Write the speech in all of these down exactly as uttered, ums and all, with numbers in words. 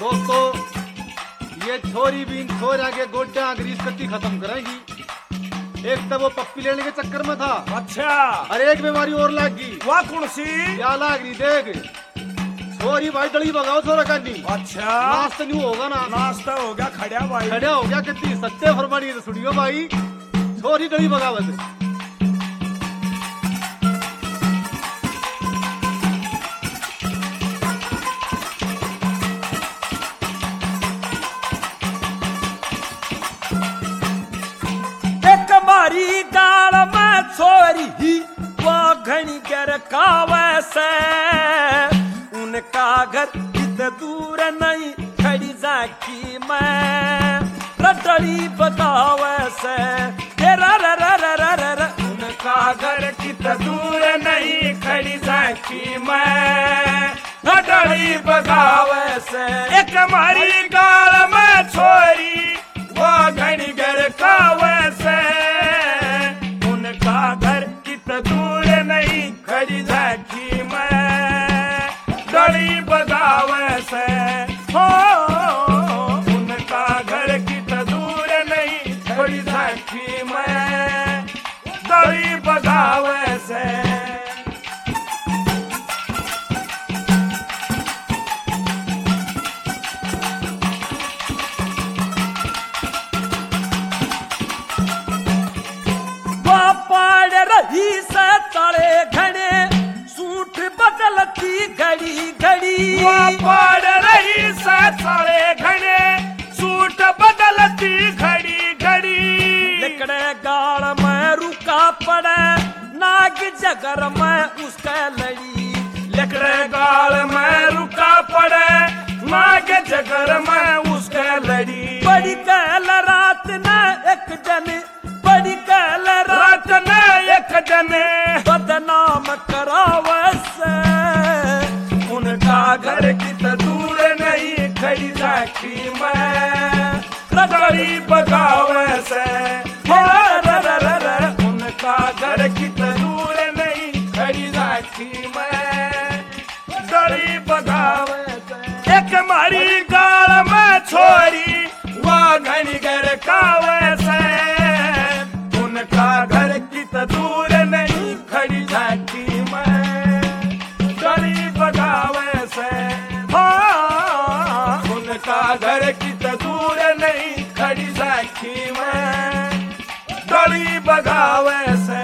दोस्तों ये छोरी बीन छोरा के गोड्डा ग्रीस कत्ती खत्म करेंगी। एक तो वो पप्पी लेने के चक्कर में था। अच्छा। अरे एक बीमारी और लाग गई। वह कौन सी? क्या लाग रही देख। छोरी भाई डली भगाओ छोरा करनी। अच्छा। नाश्ता नहीं होगा ना। नाश्ता हो गया खड़ा भाई। खड़ा हो गया कितनी सच्चे फरमानी है सुनियो भाई। छोरी डली भगावत। मारी गाल में छोरी ही वो घनी कर कावे से उनका घर इतने दूर नहीं खड़ी जाकी मैं रटड़ी बतावे से तेरा रा रा रा रा रा रा उनका घर कितने दूर नहीं खड़ी जाकी मैं रटड़ी बतावे से एक मारी गाल में छोरी वो घनी घर कावे से उनका घर कितना दूर नहीं खड़ी झाकी मैं डली बगावे से हो उनका घर कितना दूर नहीं खड़ी झाकी मैं डली बगावे से रही से तले घने सूट बदलती घड़ी घड़ी पड़ रही से तले घने सूट बदलती घड़ी घड़ी लिकड़े गाल में रुका पड़े नाग जगर में उसका लड़ी लिकड़े गाल में रुका पड़े नाग जगर में उसका लड़ी बड़ी कहल रात न एक जन बड़ी कहल रात न एक जने बदनाम करावे से उनका घर कितना दूर नहीं खड़ी जाकी मैं रगड़ी बगावे से उनका घर कितना दूर नहीं खड़ी जाकी मैं रगड़ी बगावे से एक मारी गाल में छोरी वह घनी घर कावे से उनका घर कितना दूर नहीं खड़ी जाती मैं गली बगावे से हाँ उनका घर कितना दूर नहीं खड़ी जाती मैं गली बगावे से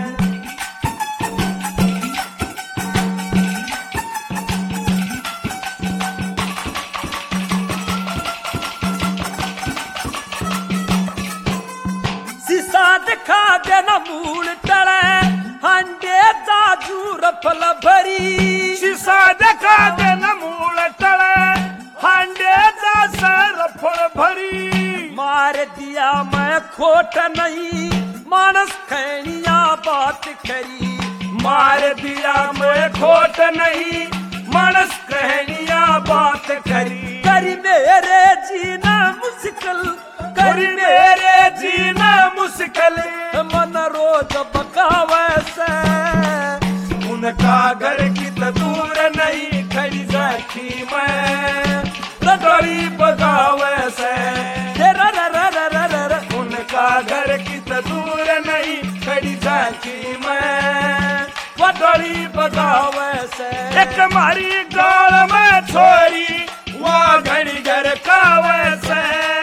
दिखा देना मूल टले हंडे जाजू रफल भरी शीशा दिखा देना मूल टले हंडे जा रफल भरी मार दिया मैं खोट नहीं मानस खैनिया बात करी मार दिया मैं खोट नहीं मानस कहनिया बात करी करी मेरे जीना मुश्किल करी मेरे जीना मुश्किल मन रोज बकावे से उनका घर कितना दूर नहीं खड़ी जाती मैं रगड़ी बगावे से रा रा रा रा रा रा रा उनका घर कितना दूर नहीं खड़ी जाती मैं रगड़ी बगावे से एक मारी गाल में छोरी वह घड़ी घर कावे से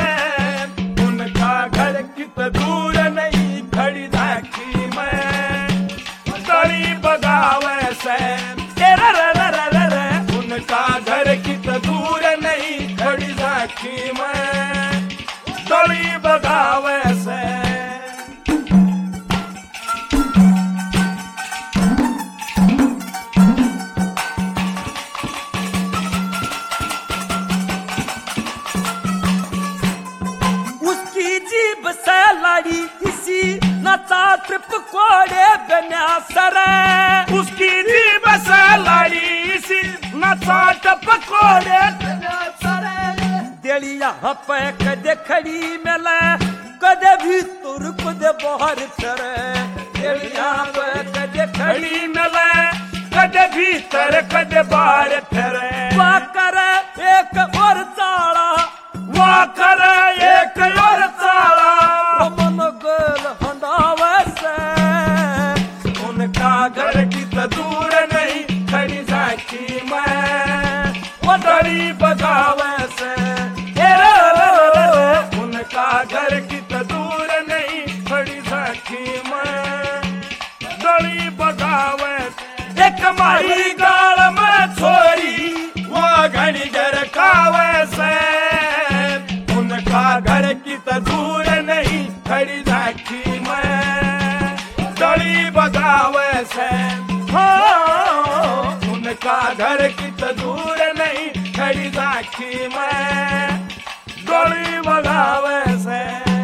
घर कितना दूर नहीं खड़ी जाकी मैं गली बगावे से तेरा रा रा रा रा रा उनका घर कितना दूर नहीं खड़ी जाकी मैं गली बगावे से लड़ी इसी नचाट पकोड़े बना सरे उसकी जीभ से लड़ी इसी नचाट पकोड़े बना सरे देलिया पे कदे खड़ी मिले कदे भीतर कदे बाहर चरे देलिया पे कदे खड़ी मिले कदे भीतर कदे बाहर चरे करे एक और पटड़ी बजावे से ए रे रे रे रे, उनका घर की तो दूर नहीं खड़ी सखी मैं डली बजावे एक माही गाल में छोरी वो घड़ी घर खावे से उनका घर की तो दूर नहीं खड़ी सखी मैं डली बजावे से हो उनका घर की तो दूर नहीं खड़ी साखी मैं डोली बजावे से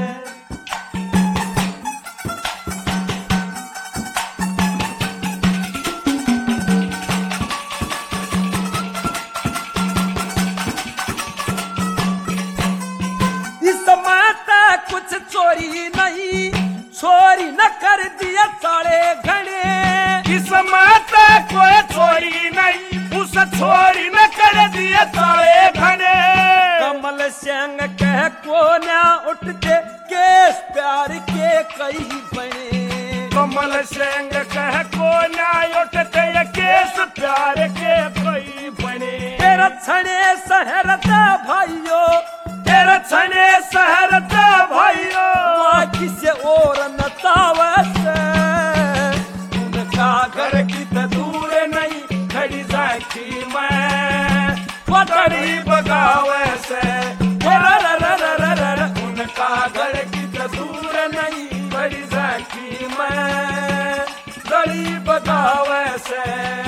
इस माता कुछ चोरी नहीं चोरी न कर दिया साले घड़े इस माता कोई चोरी नहीं उस चोरी न कर दिया साले घड़े कमल सिंह कह को ना उठते केस प्यार के कई बने कमल सिंह कह को ना उठते ये केस प्यार के कई बने तेरा छने सहरता भाइयों तेरा छने सहरता भाइयों बाकी से और नतावस उनका घर की तो दूर नहीं खड़ी साखी मैं पटड़ी बगावे से उनका घर की तो दूर नहीं खड़ी साखी मैं गली बगावे से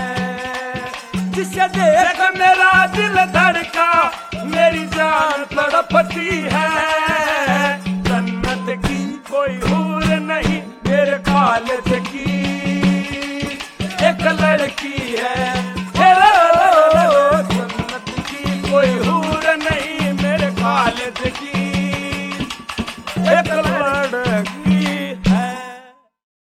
जिसे देख मेरा दिल धड़का मेरी जान तड़पती है जन्नत की कोई हूर नहीं मेरे कॉलेज की एक लड़की है जन्नत की कोई हूर नहीं मेरे कॉलेज की